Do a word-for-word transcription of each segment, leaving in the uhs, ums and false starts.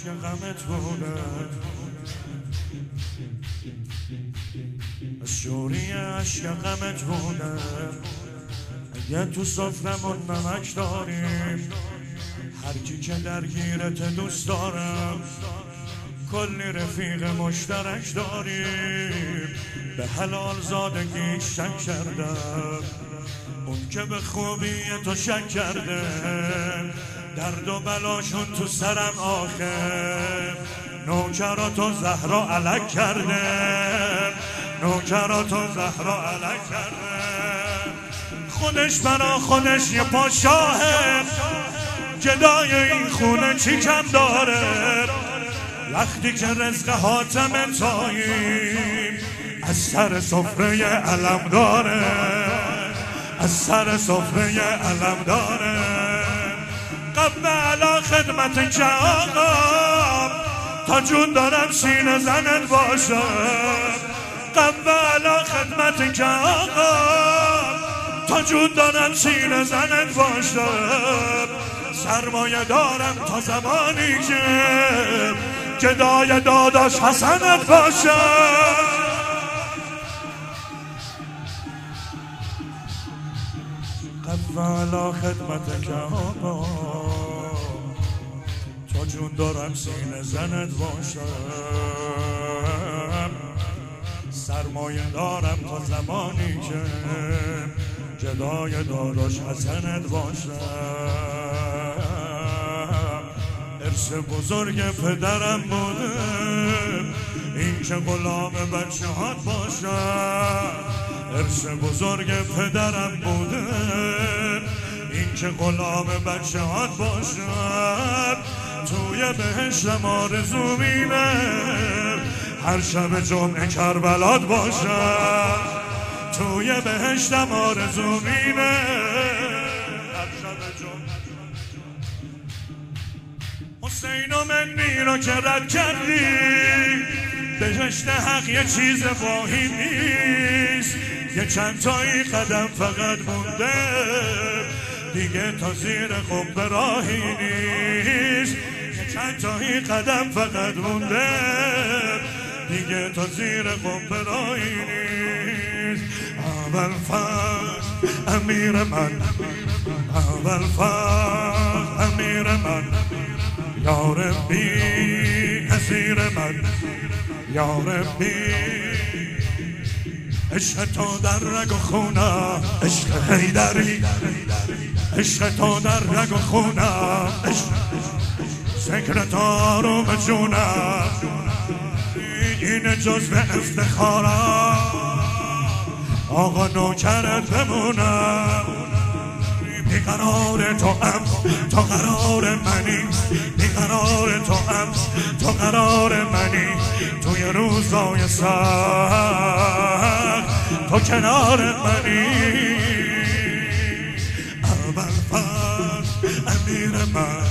عشق غمت بودم، از شوری عشق غمت بودم. اگه تو سفرمون نمک داریم، هر کی که درگیرت دوست دارم، کلی رفیق مشترک داریم. به حلال زادگی شک کردم، اون که به خوبی تو شک کرده. درد و بلاشون تو سرم آخر، نوکراتو زهرا علک کرده، نوکراتو زهرا علک کرده. خودش برا خودش یه پاشاهه، جدای این خونه چی کم داره. وقتی که رزق حاتم تاییم، از سر سفره علم داره، از سر سفره علم داره. قبل علا خدمت که آقا، تا جون دارم سینه زنت باشم. قبل علا خدمت که آقا، تا جون دارم سینه زنت باشم. سرمایه دارم تا زمانی که جدای داداش حسنت باشم. قبل خدمت که آقا، تا جون دارم سینه زنت باشم. سرمایه دارم تا زمانی که جدای داداش حسنت باشم. ارث بزرگ پدرم بوده، این که غلام بچه هات باشم. ارث بزرگ پدرم بوده، این که غلام بچه هات باشم. توی بهشتم آرزو مینه، هر شب جمعه کربلات باشم. توی بهشتم آرزو مینه، هر شب جمعه. حسین و منی رو که رد کردی، بهشت حق یه چیز واهی نیست. یه چند تایی قدم فقط مونده، دیگه تا زیر قبه راهی نیست. یه چند تایی قدم فقط مونده، دیگه تا زیر قبه راهی نیست. اول فصل امیر من، اول فصل امیر من، یار بی نظیر من، یار بی. عشق تو در رگ و خونم، عشق حیدری، عشق تو در رگ و خونم، ذکر تو آروم جونم. این جزو افتخارم، آقا نوکرت بمونم. بیقرار تو ام، تو قرار منی، بیقرار تو ام، تو قرار منی. توی روزای سخت تو کنار منی. اول فصل امیر من،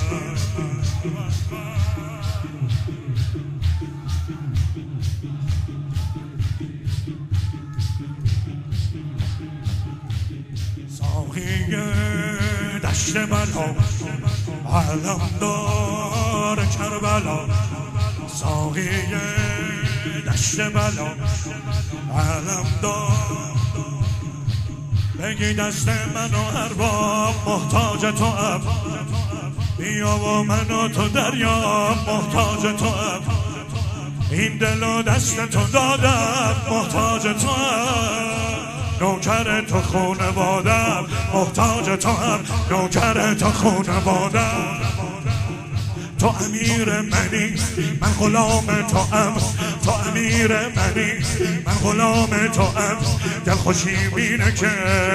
ساقی دشت بلا، علم دار کربلا. ساقی دشت بلا، علم دار. بگی دست منو ارباب، محتاج تو اب. بیا و منو تو دریا، محتاج تو اب. این دل و دست تو دادم، محتاج تو اب. نوکر تو خونوادم، محتاج تو هم، نوکر تو خونوادم. تو امیر منی، من غلام تو ام. تو امیر منی، من غلام تو ام. دل خوشی بینه که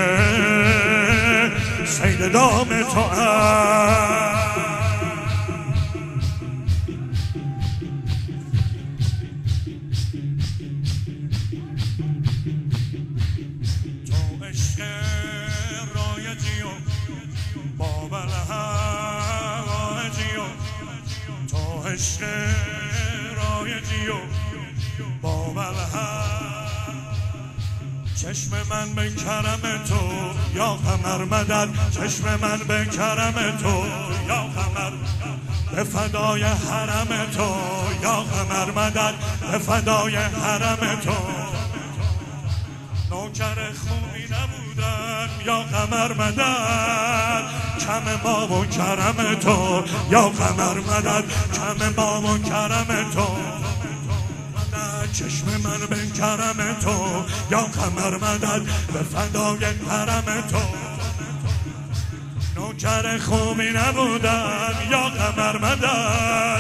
سید دام تو ام. عشق رایجی و باولها. چشم من به کرم تو یا قمر مدد، چشم من به کرم تو یا قمر. به فدای حرم تو یا قمر مدد، به فدای حرم تو. نوکر خوبی نبودم یا قمر مدد، کم باب و کرم تو یا قمر مدد، کم باب و کرم تو. چشم من به کرم تو یا قمر مدد، به فدای حرم تو. نوکر خوبی نبودم یا قمر مدد،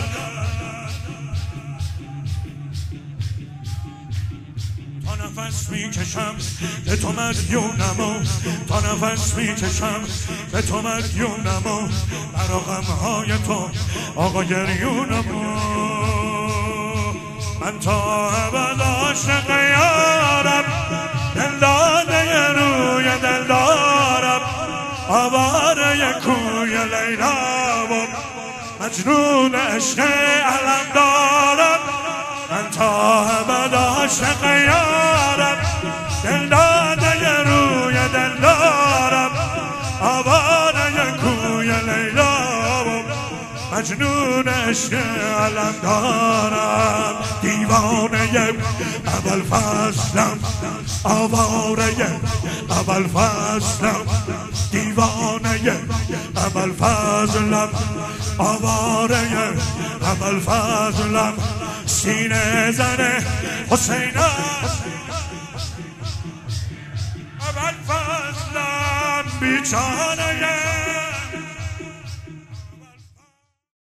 تا نفس می کشم به تو مدیونم و تا نفس می کشم به تو مدیونم و برا غمهای تو آقا گریونم. من تا ابد عاشق یارم، دل داده روی دل دارم، آواره کوی لیلا و مجنون عشق علم دارم. من تا ابد عاشق یارم، دل داده روی دل دارم، آواره کوی لیلا و مجنون عشق علم دارم. دیوانه اول فصلم، آواره اول فصلم، دیوانه اول فصلم، آواره اول فصلم. سینه زن حسین اول فصلم، بیچاره